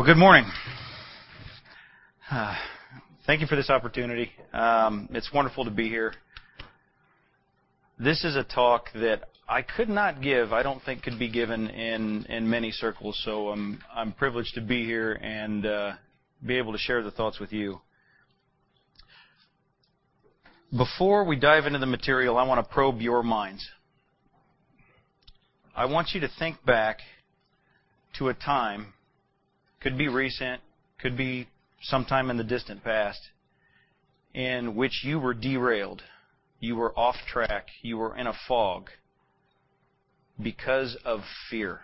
Good morning. Thank you for this opportunity. It's wonderful to be here. This is a talk that I could not give, I don't think could be given in many circles, so I'm privileged to be here and be able to share the thoughts with you. Before we dive into the material, I want to probe your minds. I want you to think back to a time, could be recent, could be sometime in the distant past, in which you were derailed, you were off track, you were in a fog because of fear.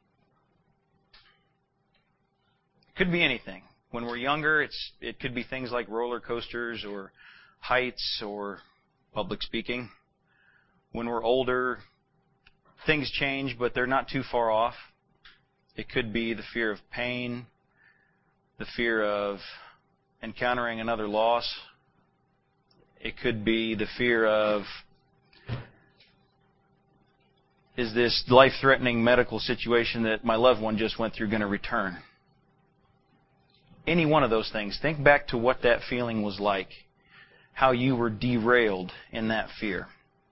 It could be anything. When we're younger, it could be things like roller coasters or heights or public speaking. When we're older, things change, but they're not too far off. It could be the fear of pain, the fear of encountering another loss. It could be the fear of, is this life-threatening medical situation that my loved one just went through going to return? Any one of those things. Think back to what that feeling was like, how you were derailed in that fear.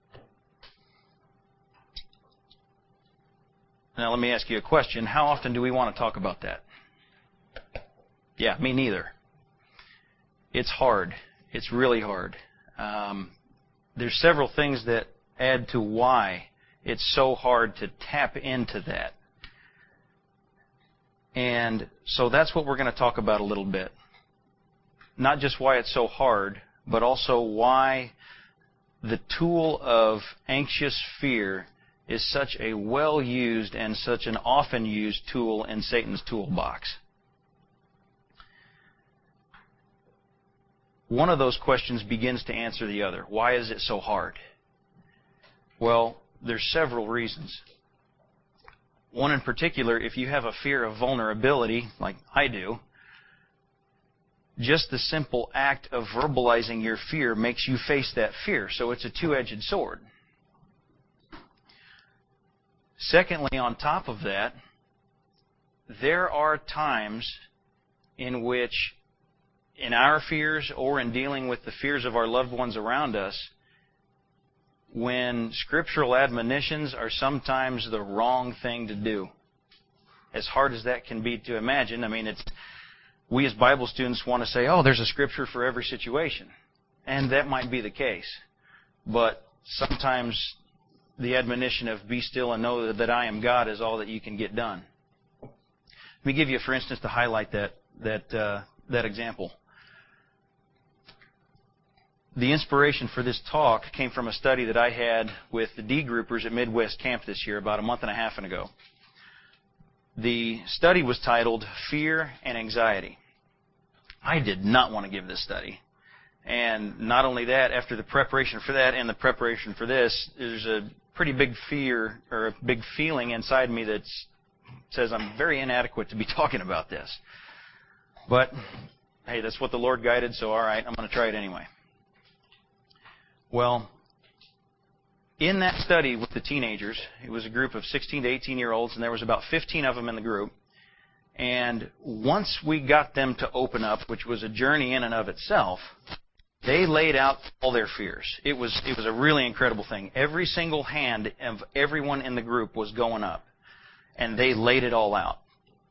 Now let me ask you a question. How often do we want to talk about that? Yeah, me neither. It's hard. It's really hard. There's several things that add to why it's so hard to tap into that. And so that's what we're going to talk about a little bit. Not just why it's so hard, but also why the tool of anxious fear is such a well-used and such an often-used tool in Satan's toolbox. One of those questions begins to answer the other. Why is it so hard? Well, there's several reasons. One in particular, if you have a fear of vulnerability, like I do, just the simple act of verbalizing your fear makes you face that fear. So it's a two-edged sword. Secondly, on top of that, there are times in which, in our fears or in dealing with the fears of our loved ones around us, when scriptural admonitions are sometimes the wrong thing to do. As hard as that can be to imagine, we as Bible students want to say, oh, there's a scripture for every situation. And that might be the case. But sometimes the admonition of be still and know that I am God is all that you can get done. Let me give you, for instance, to highlight that example. The inspiration for this talk came from a study that I had with the D groupers at Midwest Camp this year, about a month and a half ago. The study was titled Fear and Anxiety. I did not want to give this study. And not only that, after the preparation for that and the preparation for this, there's a pretty big fear or a big feeling inside me that says I'm very inadequate to be talking about this. But, hey, that's what the Lord guided, so all right, I'm going to try it anyway. Well, in that study with the teenagers, it was a group of 16 to 18-year-olds, and there was about 15 of them in the group. And once we got them to open up, which was a journey in and of itself, they laid out all their fears. It was a really incredible thing. Every single hand of everyone in the group was going up, and they laid it all out.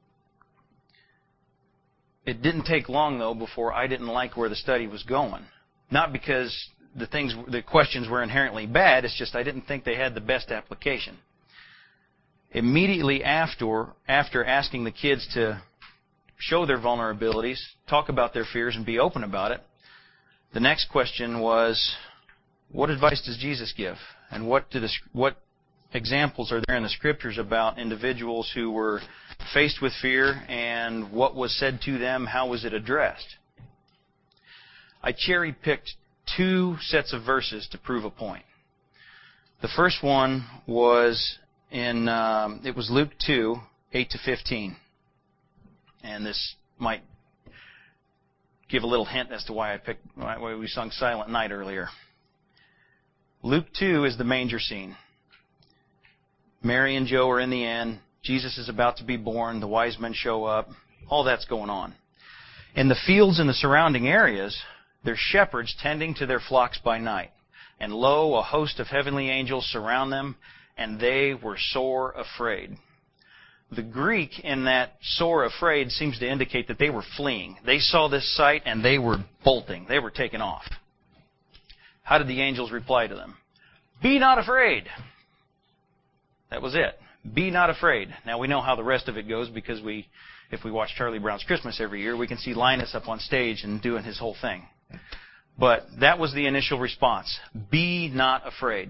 It didn't take long, though, before I didn't like where the study was going. Not because the questions were inherently bad, it's just I didn't think they had the best application. Immediately after asking the kids to show their vulnerabilities, talk about their fears, and be open about it, the next question was, what advice does Jesus give? And what examples are there in the Scriptures about individuals who were faced with fear, and what was said to them, how was it addressed? I cherry-picked two sets of verses to prove a point. The first one was it was Luke 2, 8 to 15. And this might give a little hint as to why we sung Silent Night earlier. Luke 2 is the manger scene. Mary and Joe are in the inn. Jesus is about to be born. The wise men show up. All that's going on. In the fields and the surrounding areas, there's shepherds tending to their flocks by night. And lo, a host of heavenly angels surround them, and they were sore afraid. The Greek in that sore afraid seems to indicate that they were fleeing. They saw this sight and they were bolting. They were taking off. How did the angels reply to them? Be not afraid. That was it. Be not afraid. Now we know how the rest of it goes because if we watch Charlie Brown's Christmas every year, we can see Linus up on stage and doing his whole thing. But that was the initial response. Be not afraid.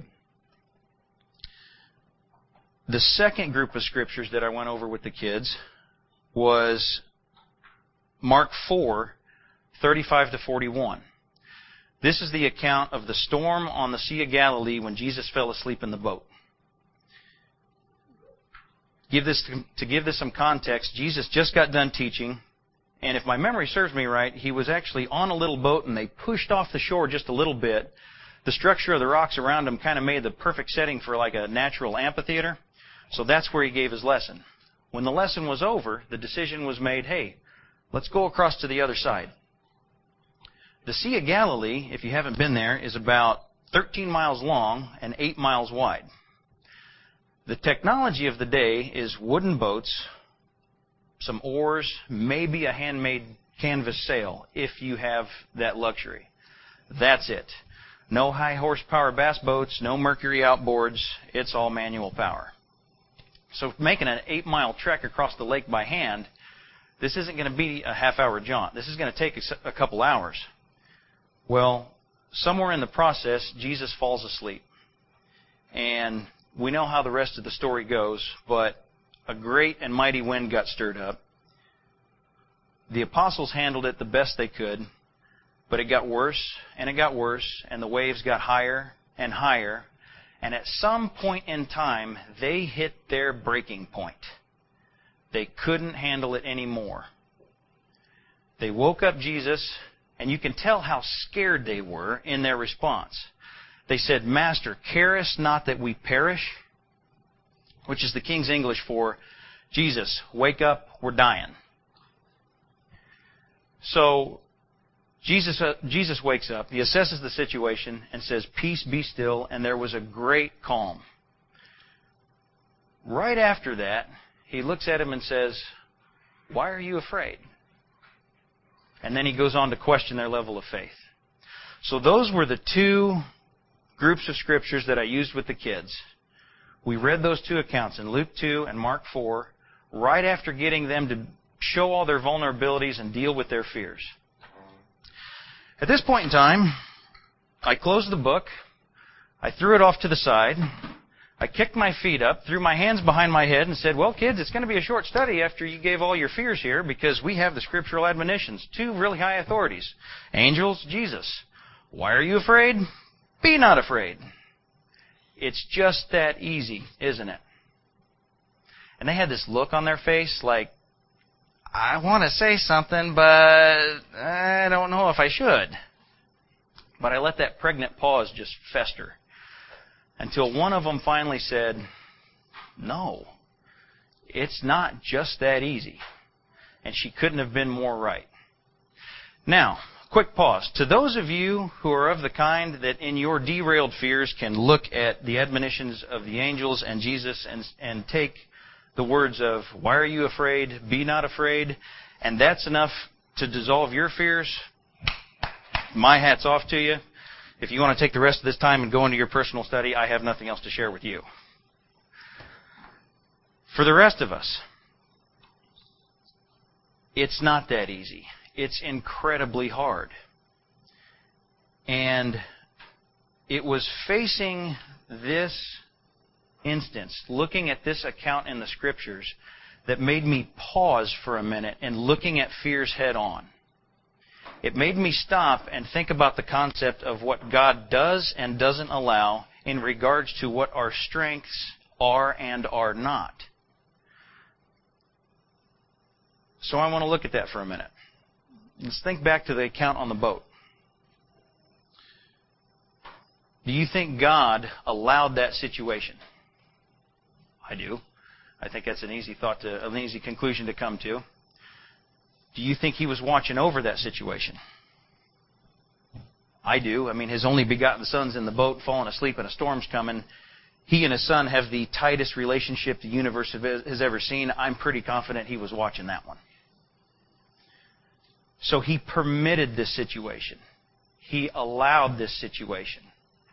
The second group of scriptures that I went over with the kids was Mark 4, 35 to 41. This is the account of the storm on the Sea of Galilee when Jesus fell asleep in the boat. To give this some context, Jesus just got done teaching, and if my memory serves me right, he was actually on a little boat and they pushed off the shore just a little bit. The structure of the rocks around him kind of made the perfect setting for like a natural amphitheater. So that's where he gave his lesson. When the lesson was over, the decision was made, hey, let's go across to the other side. The Sea of Galilee, if you haven't been there, is about 13 miles long and 8 miles wide. The technology of the day is wooden boats, some oars, maybe a handmade canvas sail, if you have that luxury. That's it. No high horsepower bass boats, no Mercury outboards. It's all manual power. So making an 8-mile trek across the lake by hand, this isn't going to be a half-hour jaunt. This is going to take a couple hours. Well, somewhere in the process, Jesus falls asleep. And we know how the rest of the story goes, but a great and mighty wind got stirred up. The apostles handled it the best they could, but it got worse, and the waves got higher and higher, and at some point in time, they hit their breaking point. They couldn't handle it anymore. They woke up Jesus, and you can tell how scared they were in their response. They said, Master, carest not that we perish? Which is the King's English for, Jesus, wake up, we're dying. So, Jesus wakes up, he assesses the situation, and says, peace, be still, and there was a great calm. Right after that, he looks at him and says, why are you afraid? And then he goes on to question their level of faith. So those were the two groups of scriptures that I used with the kids. We read those two accounts in Luke 2 and Mark 4, right after getting them to show all their vulnerabilities and deal with their fears. At this point in time, I closed the book, I threw it off to the side, I kicked my feet up, threw my hands behind my head, and said, well, kids, it's going to be a short study after you gave all your fears here, because we have the scriptural admonitions, two really high authorities. Angels, Jesus. Why are you afraid? Be not afraid. It's just that easy, isn't it? And they had this look on their face like, I want to say something, but I don't know if I should. But I let that pregnant pause just fester until one of them finally said, no, it's not just that easy. And she couldn't have been more right. Now, quick pause. To those of you who are of the kind that in your derailed fears can look at the admonitions of the angels and Jesus and take the words of, why are you afraid? Be not afraid. And that's enough to dissolve your fears. My hat's off to you. If you want to take the rest of this time and go into your personal study, I have nothing else to share with you. For the rest of us, it's not that easy. It's incredibly hard. And it was facing this instance, looking at this account in the Scriptures, that made me pause for a minute and looking at fears head on. It made me stop and think about the concept of what God does and doesn't allow in regards to what our strengths are and are not. So I want to look at that for a minute. Let's think back to the account on the boat. Do you think God allowed that situation? I do. I think that's an easy conclusion to come to. Do you think he was watching over that situation? I do. I mean, his only begotten son's in the boat, falling asleep, and a storm's coming. He and his son have the tightest relationship the universe has ever seen. I'm pretty confident he was watching that one. So he permitted this situation. He allowed this situation.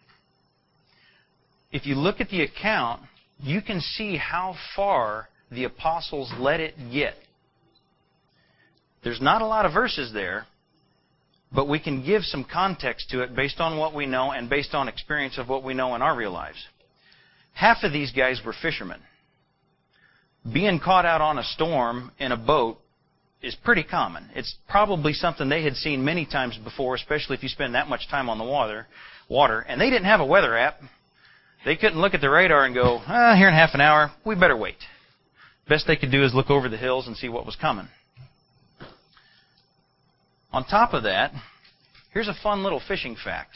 If you look at the account, you can see how far the apostles let it get. There's not a lot of verses there, but we can give some context to it based on what we know and based on experience of what we know in our real lives. Half of these guys were fishermen. Being caught out on a storm in a boat is pretty common. It's probably something they had seen many times before, especially if you spend that much time on the water. And they didn't have a weather app. They couldn't look at the radar and go, here in half an hour, we better wait. Best they could do is look over the hills and see what was coming. On top of that, here's a fun little fishing fact.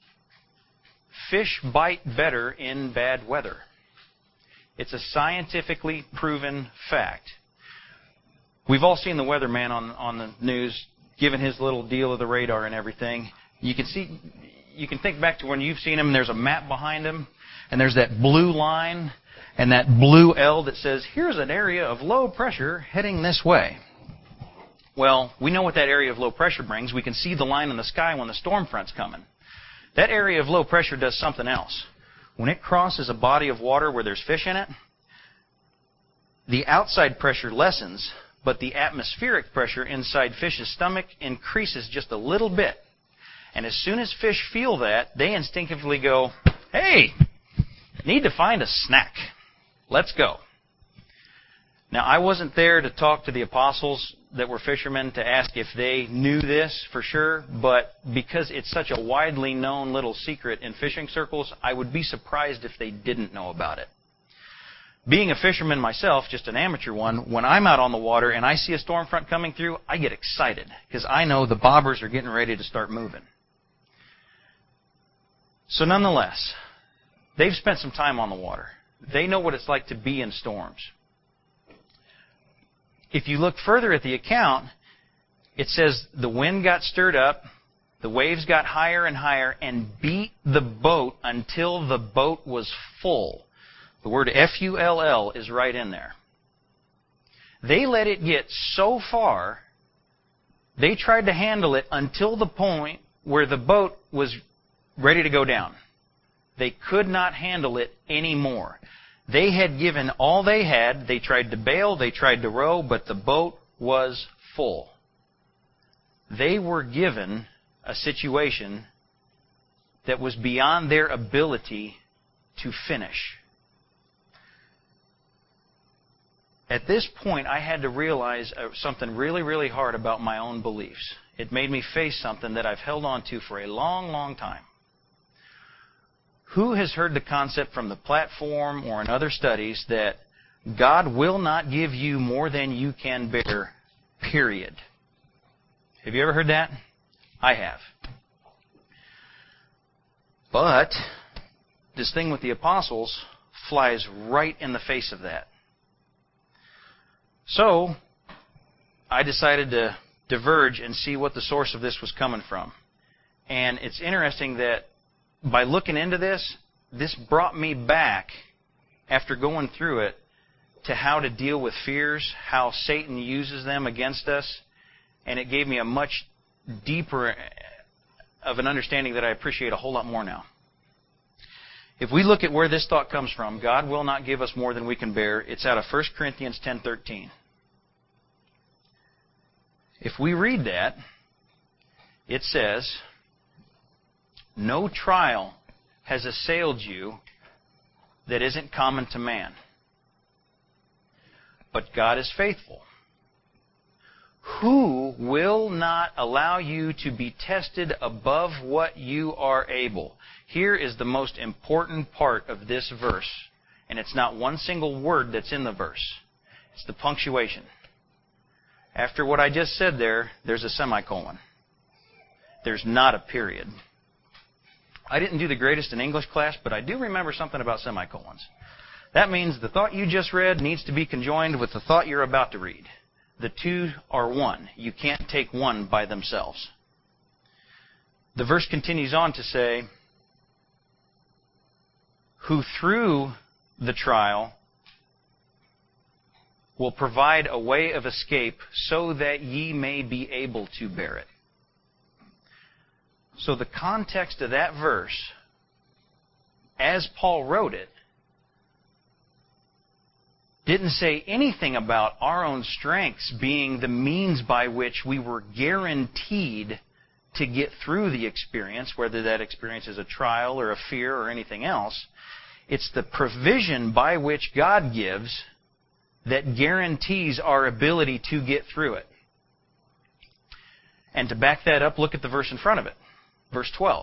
Fish bite better in bad weather. It's a scientifically proven fact. We've all seen the weatherman on the news giving his little deal of the radar and everything. You can think back to when you've seen him and there's a map behind him and there's that blue line and that blue L that says, here's an area of low pressure heading this way. Well, we know what that area of low pressure brings. We can see the line in the sky when the storm front's coming. That area of low pressure does something else. When it crosses a body of water where there's fish in it, the outside pressure lessens, but the atmospheric pressure inside fish's stomach increases just a little bit. And as soon as fish feel that, they instinctively go, hey, need to find a snack. Let's go. Now, I wasn't there to talk to the apostles that were fishermen to ask if they knew this for sure, but because it's such a widely known little secret in fishing circles, I would be surprised if they didn't know about it. Being a fisherman myself, just an amateur one, when I'm out on the water and I see a storm front coming through, I get excited because I know the bobbers are getting ready to start moving. So nonetheless, they've spent some time on the water. They know what it's like to be in storms. If you look further at the account, it says the wind got stirred up, the waves got higher and higher, and beat the boat until the boat was full. The word F-U-L-L is right in there. They let it get so far, they tried to handle it until the point where the boat was ready to go down. They could not handle it anymore. They had given all they had. They tried to bail, they tried to row, but the boat was full. They were given a situation that was beyond their ability to finish. At this point, I had to realize something really, really hard about my own beliefs. It made me face something that I've held on to for a long, long time. Who has heard the concept from the platform or in other studies that God will not give you more than you can bear, period? Have you ever heard that? I have. But this thing with the apostles flies right in the face of that. So I decided to diverge and see what the source of this was coming from. And it's interesting that by looking into this, this brought me back, after going through it, to how to deal with fears, how Satan uses them against us, and it gave me a much deeper of an understanding that I appreciate a whole lot more now. If we look at where this thought comes from, God will not give us more than we can bear. It's out of 1 Corinthians 10:13. If we read that, it says, no trial has assailed you that isn't common to man. But God is faithful, who will not allow you to be tested above what you are able. Here is the most important part of this verse, and it's not one single word that's in the verse. It's the punctuation. After what I just said there's a semicolon. There's not a period. I didn't do the greatest in English class, but I do remember something about semicolons. That means the thought you just read needs to be conjoined with the thought you're about to read. The two are one. You can't take one by themselves. The verse continues on to say, who through the trial will provide a way of escape so that ye may be able to bear it. So the context of that verse, as Paul wrote it, didn't say anything about our own strengths being the means by which we were guaranteed to get through the experience, whether that experience is a trial or a fear or anything else. It's the provision by which God gives that guarantees our ability to get through it. And to back that up, look at the verse in front of it. Verse 12.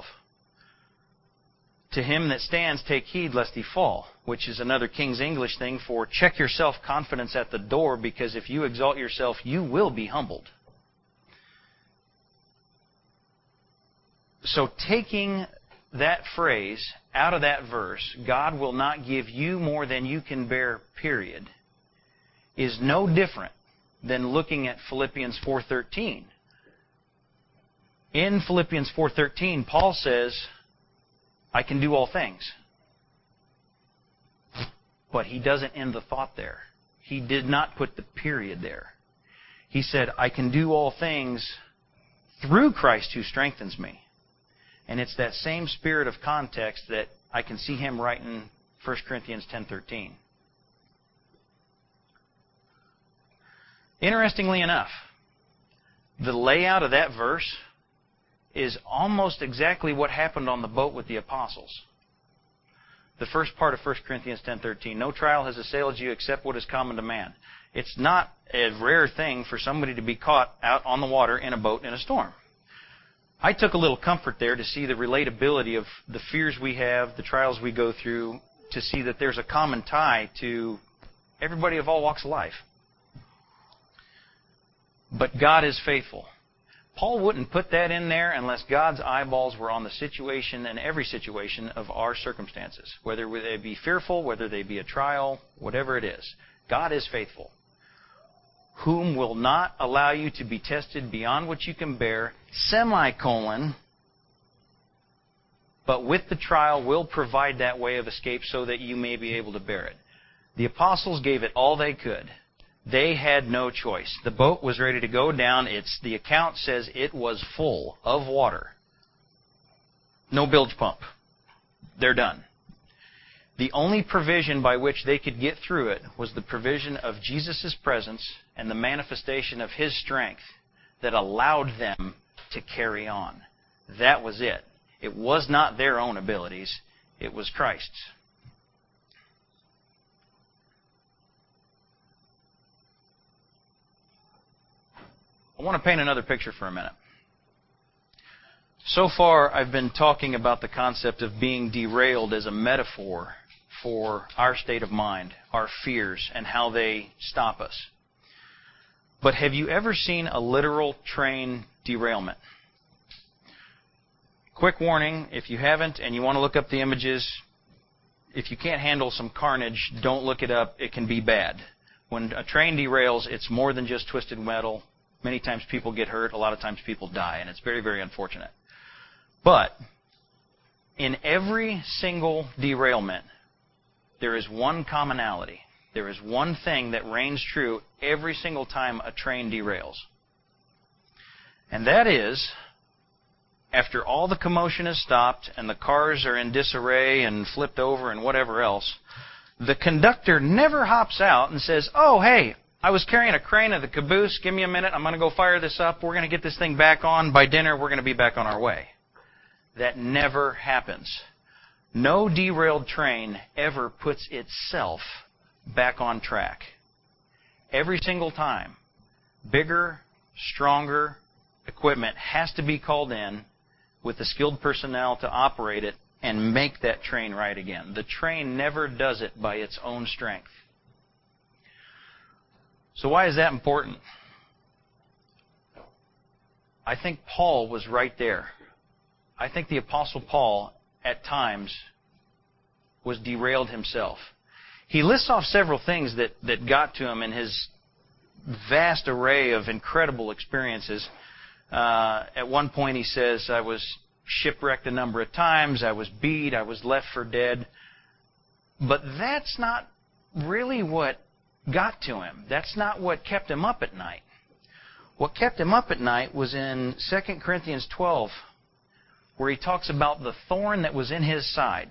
To him that stands, take heed lest he fall, which is another King's English thing for check your self-confidence at the door, because if you exalt yourself, you will be humbled. So taking that phrase out of that verse, God will not give you more than you can bear, period, is no different than looking at Philippians 4:13. In Philippians 4:13, Paul says, I can do all things. But he doesn't end the thought there. He did not put the period there. He said, I can do all things through Christ who strengthens me. And it's that same spirit of context that I can see him writing 1 Corinthians 10:13. Interestingly enough, the layout of that verse is almost exactly what happened on the boat with the apostles. The first part of 1 Corinthians 10:13, no trial has assailed you except what is common to man. It's not a rare thing for somebody to be caught out on the water in a boat in a storm. I took a little comfort there to see the relatability of the fears we have, the trials we go through, to see that there's a common tie to everybody of all walks of life. But God is faithful. Paul wouldn't put that in there unless God's eyeballs were on the situation and every situation of our circumstances, whether they be fearful, whether they be a trial, whatever it is. God is faithful, whom will not allow you to be tested beyond what you can bear, but with the trial will provide that way of escape so that you may be able to bear it. The apostles gave it all they could. They had no choice. The boat was ready to go down. The account says it was full of water. No bilge pump. They're done. The only provision by which they could get through it was the provision of Jesus' presence and the manifestation of His strength that allowed them to carry on. That was it. It was not their own abilities. It was Christ's. I want to paint another picture for a minute. So far, I've been talking about the concept of being derailed as a metaphor for our state of mind, our fears, and how they stop us. But have you ever seen a literal train derailment? Quick warning, if you haven't and you want to look up the images, if you can't handle some carnage, don't look it up. It can be bad. When a train derails, it's more than just twisted metal. Many times people get hurt. A lot of times people die, and it's very, very unfortunate. But in every single derailment, there is one commonality. There is one thing that reigns true every single time a train derails. And that is, after all the commotion has stopped and the cars are in disarray and flipped over and whatever else, the conductor never hops out and says, "Oh, hey, I was carrying a crane of the caboose. Give me a minute. I'm going to go fire this up. We're going to get this thing back on. By dinner, we're going to be back on our way." That never happens. No derailed train ever puts itself back on track. Every single time, bigger, stronger equipment has to be called in with the skilled personnel to operate it and make that train right again. The train never does it by its own strength. So why is that important? I think Paul was right there. I think the Apostle Paul, at times, was derailed himself. He lists off several things that got to him in his vast array of incredible experiences. At one point he says, I was shipwrecked a number of times, I was beat, I was left for dead. But that's not really what got to him. That's not what kept him up at night. What kept him up at night was in 2 Corinthians 12, where he talks about the thorn that was in his side.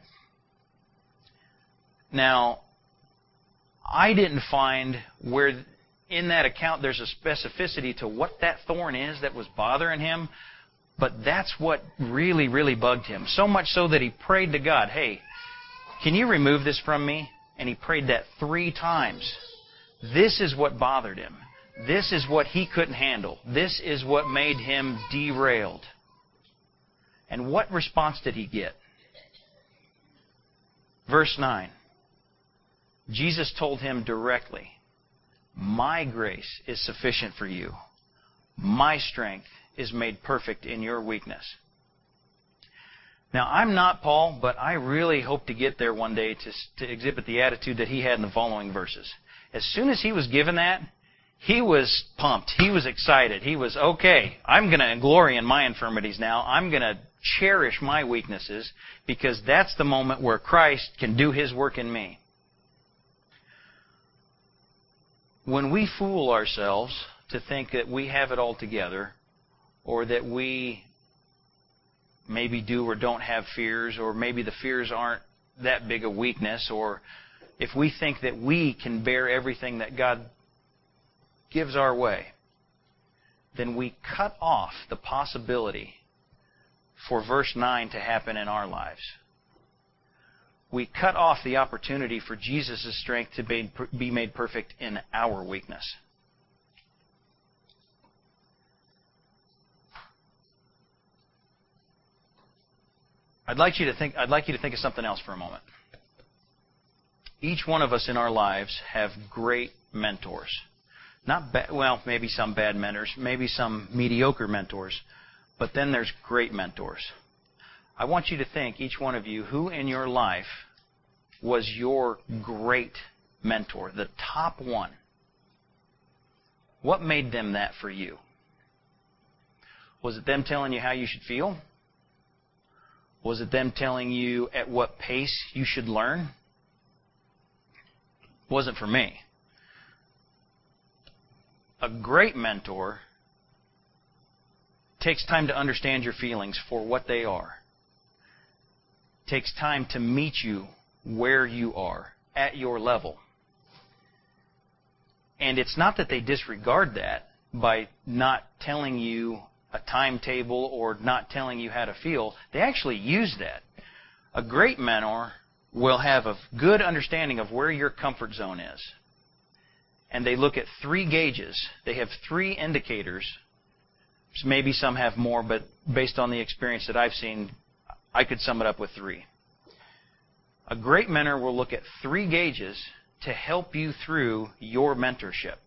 Now, I didn't find where in that account there's a specificity to what that thorn is that was bothering him, but that's what really, really bugged him. So much so that he prayed to God, hey, can you remove this from me? And he prayed that 3 times. This is what bothered him. This is what he couldn't handle. This is what made him derailed. And what response did he get? Verse 9. Jesus told him directly, my grace is sufficient for you. My strength is made perfect in your weakness. Now, I'm not Paul, but I really hope to get there one day to exhibit the attitude that he had in the following verses. As soon as he was given that, he was pumped. He was excited. He was, okay, I'm going to glory in my infirmities now. I'm going to cherish my weaknesses because that's the moment where Christ can do His work in me. When we fool ourselves to think that we have it all together, or that we maybe do or don't have fears, or maybe the fears aren't that big a weakness, or if we think that we can bear everything that God gives our way, then we cut off the possibility for verse 9 to happen in our lives. We cut off the opportunity for Jesus' strength to be made perfect in our weakness. I'd like you to think of something else for a moment. Each one of us in our lives have great mentors. Maybe some bad mentors, maybe some mediocre mentors, but then there's great mentors. I want you to think, each one of you, who in your life was your great mentor, the top one. What made them that for you? Was it them telling you how you should feel? Was it them telling you at what pace you should learn? It wasn't for me. A great mentor takes time to understand your feelings for what they are. Takes time to meet you where you are, at your level. And it's not that they disregard that by not telling you a timetable or not telling you how to feel. They actually use that. A great mentor will have a good understanding of where your comfort zone is. And they look at 3 gauges. They have 3 indicators. Maybe some have more, but based on the experience that I've seen, I could sum it up with 3. A great mentor will look at 3 gauges to help you through your mentorship.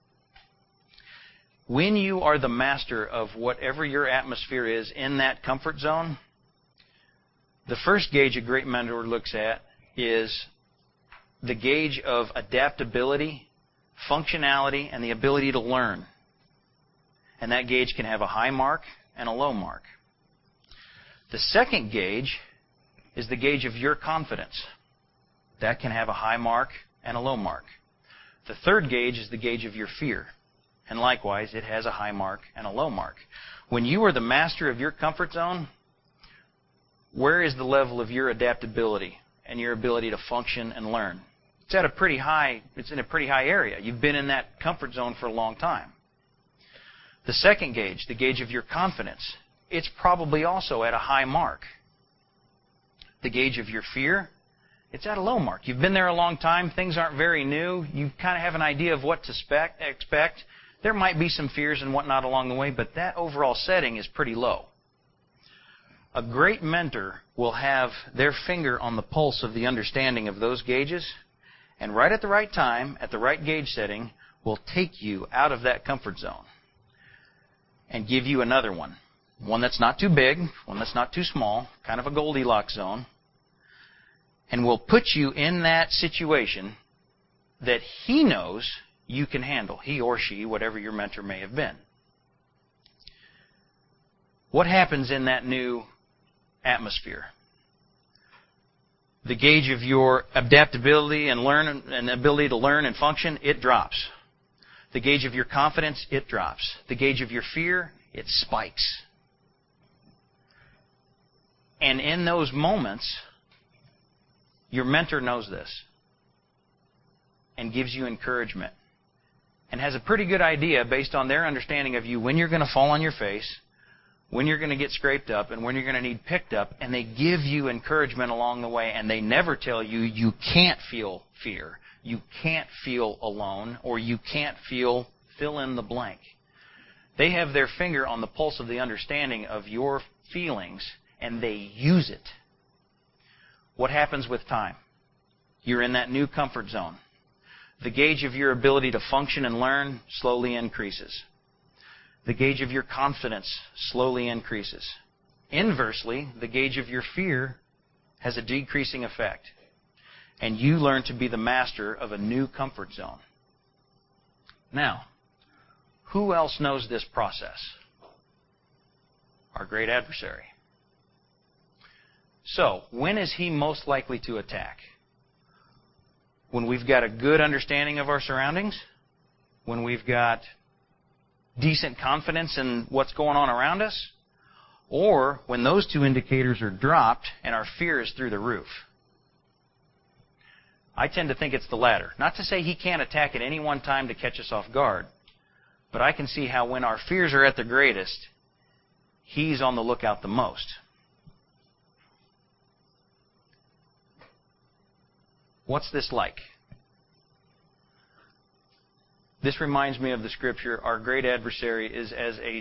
When you are the master of whatever your atmosphere is in that comfort zone, the first gauge a great mentor looks at is the gauge of adaptability, functionality, and the ability to learn. And that gauge can have a high mark and a low mark. The second gauge is the gauge of your confidence. That can have a high mark and a low mark. The third gauge is the gauge of your fear. And likewise, it has a high mark and a low mark. When you are the master of your comfort zone, where is the level of your adaptability and your ability to function and learn? It's in a pretty high area. You've been in that comfort zone for a long time. The second gauge, the gauge of your confidence, it's probably also at a high mark. The gauge of your fear, it's at a low mark. You've been there a long time. Things aren't very new. You kind of have an idea of what to expect. There might be some fears and whatnot along the way, but that overall setting is pretty low. A great mentor will have their finger on the pulse of the understanding of those gauges, and right at the right time, at the right gauge setting, will take you out of that comfort zone and give you another one. One that's not too big, one that's not too small, kind of a Goldilocks zone, and will put you in that situation that he knows you can handle, he or she, whatever your mentor may have been. What happens in that new atmosphere? The gauge of your adaptability and ability to learn and function, it drops. The gauge of your confidence, it drops. The gauge of your fear, it spikes. And in those moments, your mentor knows this and gives you encouragement and has a pretty good idea based on their understanding of you when you're going to fall on your face, when you're going to get scraped up, and when you're going to need picked up, and they give you encouragement along the way, and they never tell you you can't feel fear, you can't feel alone, or you can't feel fill in the blank. They have their finger on the pulse of the understanding of your feelings, and they use it. What happens with time? You're in that new comfort zone. The gauge of your ability to function and learn slowly increases. The gauge of your confidence slowly increases. Inversely, the gauge of your fear has a decreasing effect. And you learn to be the master of a new comfort zone. Now, who else knows this process? Our great adversary. So, when is he most likely to attack? When we've got a good understanding of our surroundings? When we've got decent confidence in what's going on around us? Or when those two indicators are dropped and our fear is through the roof? I tend to think it's the latter. Not to say he can't attack at any one time to catch us off guard, but I can see how when our fears are at the greatest, he's on the lookout the most. What's this like? This reminds me of the scripture, our great adversary is as a,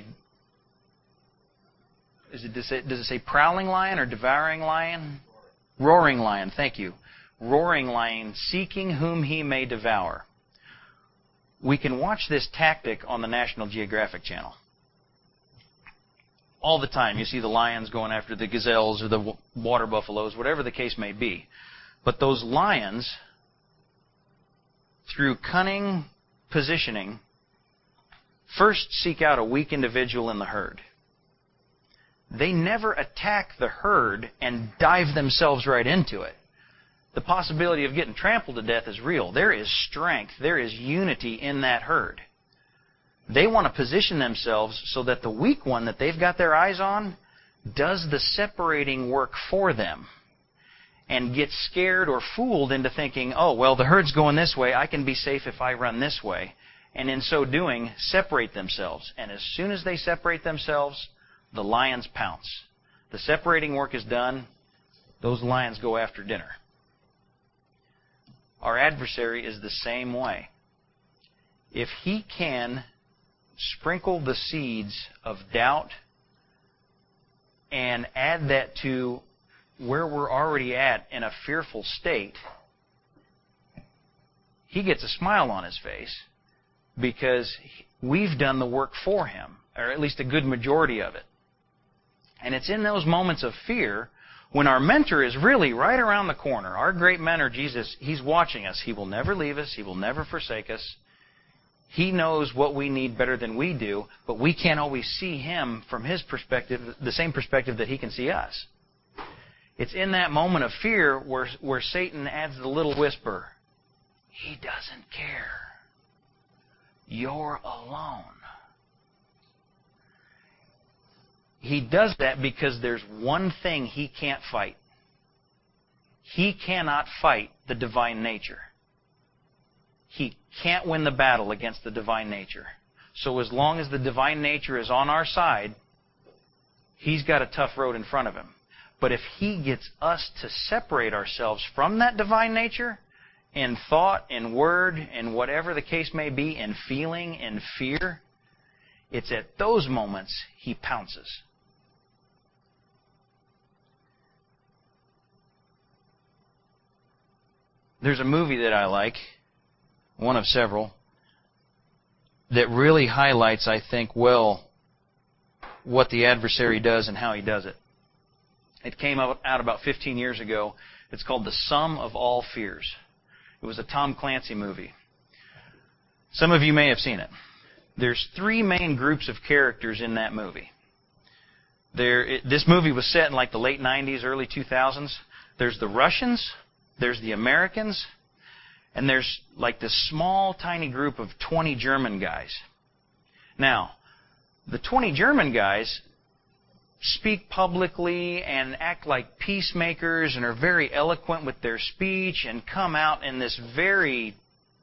does it say prowling lion or devouring lion? Roaring lion, thank you. Roaring lion, seeking whom he may devour. We can watch this tactic on the National Geographic Channel. All the time you see the lions going after the gazelles or the water buffaloes, whatever the case may be. But those lions, through cunning positioning, first seek out a weak individual in the herd. They never attack the herd and dive themselves right into it. The possibility of getting trampled to death is real. There is strength, there is unity in that herd. They want to position themselves so that the weak one that they've got their eyes on does the separating work for them and gets scared or fooled into thinking, oh, well, the herd's going this way, I can be safe if I run this way. And in so doing, separate themselves. And as soon as they separate themselves, the lions pounce. The separating work is done, those lions go after dinner. Our adversary is the same way. If he can sprinkle the seeds of doubt and add that to where we're already at in a fearful state, he gets a smile on his face because we've done the work for him, or at least a good majority of it. And it's in those moments of fear when our mentor is really right around the corner. Our great mentor, Jesus, he's watching us. He will never leave us. He will never forsake us. He knows what we need better than we do, but we can't always see him from his perspective, the same perspective that he can see us. It's in that moment of fear where Satan adds the little whisper, he doesn't care. You're alone. He does that because there's one thing he can't fight. He cannot fight the divine nature. He can't win the battle against the divine nature. So as long as the divine nature is on our side, he's got a tough road in front of him. But if he gets us to separate ourselves from that divine nature, in thought, in word, in whatever the case may be, in feeling, in fear, it's at those moments he pounces. There's a movie that I like, one of several, that really highlights, I think, well, what the adversary does and how he does it. It came out about 15 years ago. It's called The Sum of All Fears. It was a Tom Clancy movie. Some of you may have seen it. There's three main groups of characters in that movie. This movie was set in like the late 90s, early 2000s. There's the Russians, there's the Americans, and there's like this small, tiny group of 20 German guys. Now, the 20 German guys speak publicly and act like peacemakers and are very eloquent with their speech and come out in this very,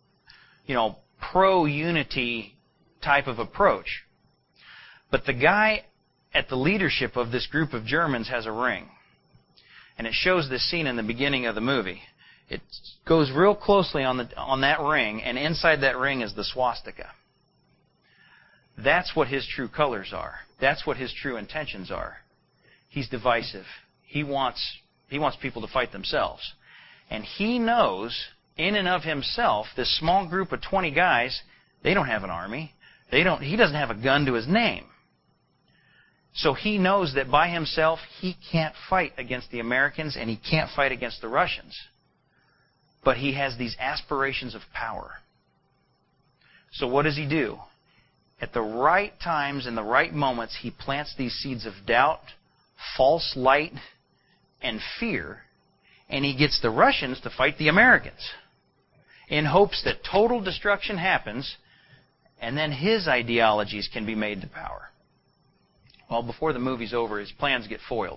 pro-unity type of approach. But the guy at the leadership of this group of Germans has a ring. And it shows this scene in the beginning of the movie. It goes real closely on that ring, and inside that ring is the swastika. That's what his true colors are. That's what his true intentions are. He's divisive. He wants people to fight themselves. And he knows, in and of himself, this small group of 20 guys, they don't have an army. He doesn't have a gun to his name. So he knows that by himself, he can't fight against the Americans and he can't fight against the Russians. But he has these aspirations of power. So what does he do? At the right times and the right moments, he plants these seeds of doubt, false light, and fear, and he gets the Russians to fight the Americans in hopes that total destruction happens, and then his ideologies can be made to power. Well, before the movie's over, his plans get foiled.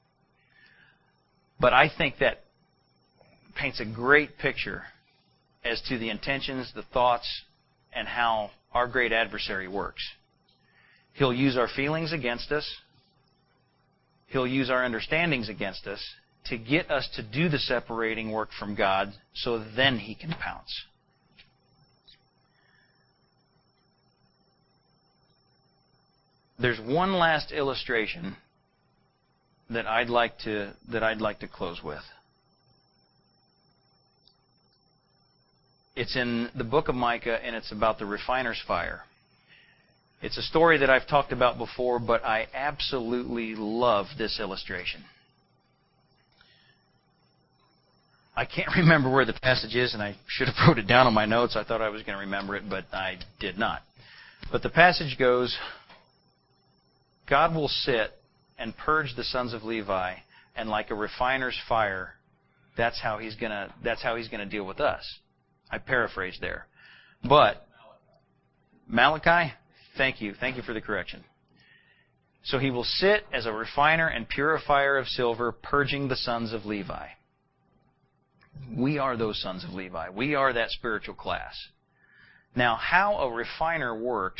But I think that paints a great picture as to the intentions, the thoughts, and how our great adversary works. He'll use our feelings against us. He'll use our understandings against us to get us to do the separating work from God so then he can pounce. There's one last illustration that I'd like to close with. It's in the book of Micah, and it's about the refiner's fire. It's a story that I've talked about before, but I absolutely love this illustration. I can't remember where the passage is, and I should have wrote it down on my notes. I thought I was going to remember it, but I did not. But the passage goes, God will sit and purge the sons of Levi, and like a refiner's fire, that's how he's going to deal with us. I paraphrased there. But Malachi, thank you for the correction. So he will sit as a refiner and purifier of silver, purging the sons of Levi. We are those sons of Levi. We are that spiritual class. Now, how a refiner works,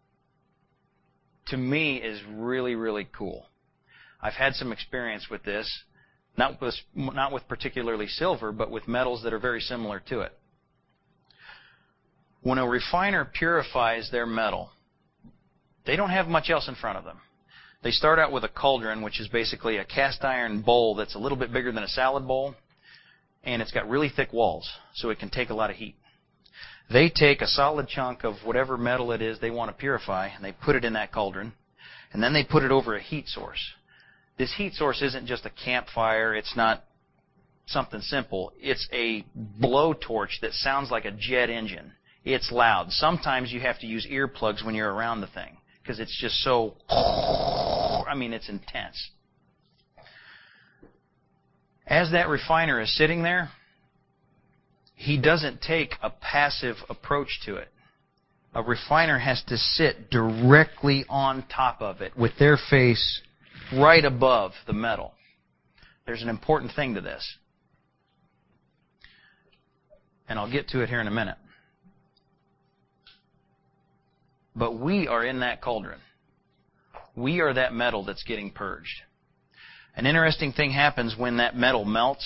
to me, is really, really cool. I've had some experience with this, not with particularly silver, but with metals that are very similar to it. When a refiner purifies their metal, they don't have much else in front of them. They start out with a cauldron, which is basically a cast iron bowl that's a little bit bigger than a salad bowl, and it's got really thick walls, so it can take a lot of heat. They take a solid chunk of whatever metal it is they want to purify, and they put it in that cauldron, and then they put it over a heat source. This heat source isn't just a campfire. It's not something simple. It's a blowtorch that sounds like a jet engine. It's loud. Sometimes you have to use earplugs when you're around the thing because it's just so, it's intense. As that refiner is sitting there, he doesn't take a passive approach to it. A refiner has to sit directly on top of it with their face right above the metal. There's an important thing to this. And I'll get to it here in a minute. But we are in that cauldron. We are that metal that's getting purged. An interesting thing happens when that metal melts.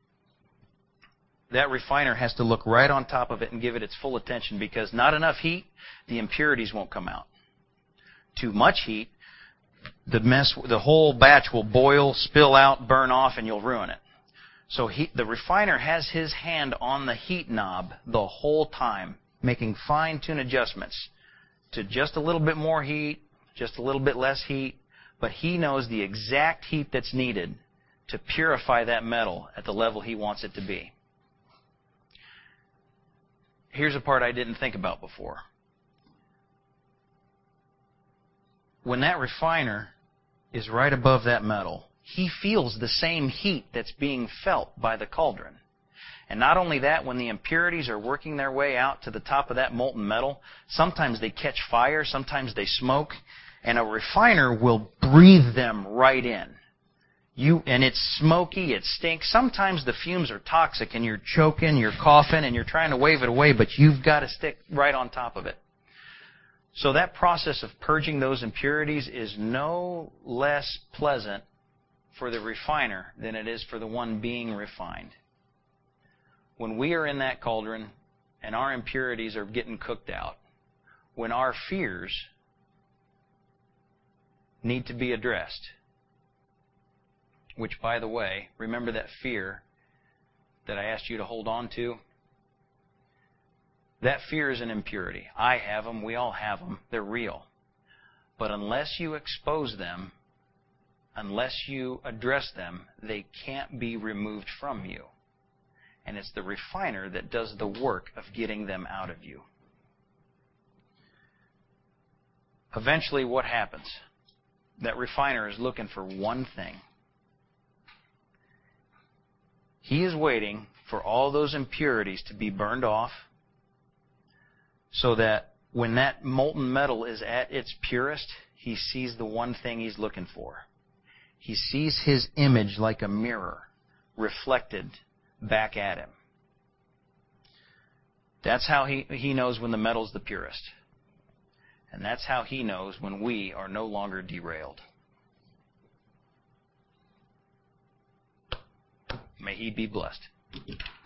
That refiner has to look right on top of it and give it its full attention because not enough heat, the impurities won't come out. Too much heat, the whole batch will boil, spill out, burn off, and you'll ruin it. So the refiner has his hand on the heat knob the whole time, making fine-tune adjustments to just a little bit more heat, just a little bit less heat, but he knows the exact heat that's needed to purify that metal at the level he wants it to be. here's a part I didn't think about before. When that refiner is right above that metal, he feels the same heat that's being felt by the cauldron. And not only that, when the impurities are working their way out to the top of that molten metal, sometimes they catch fire, sometimes they smoke, and a refiner will breathe them right in. And it's smoky, it stinks. Sometimes the fumes are toxic and you're choking, you're coughing, and you're trying to wave it away, but you've got to stick right on top of it. So that process of purging those impurities is no less pleasant for the refiner than it is for the one being refined. When we are in that cauldron and our impurities are getting cooked out, when our fears need to be addressed, which, by the way, remember that fear that I asked you to hold on to? That fear is an impurity. I have them. We all have them. They're real. But unless you expose them, unless you address them, they can't be removed from you. And it's the refiner that does the work of getting them out of you. Eventually, what happens? That refiner is looking for one thing. He is waiting for all those impurities to be burned off so that when that molten metal is at its purest, he sees the one thing he's looking for. He sees his image like a mirror reflected back at him. That's how he knows when the metal's the purest. And that's how he knows when we are no longer derailed. May he be blessed.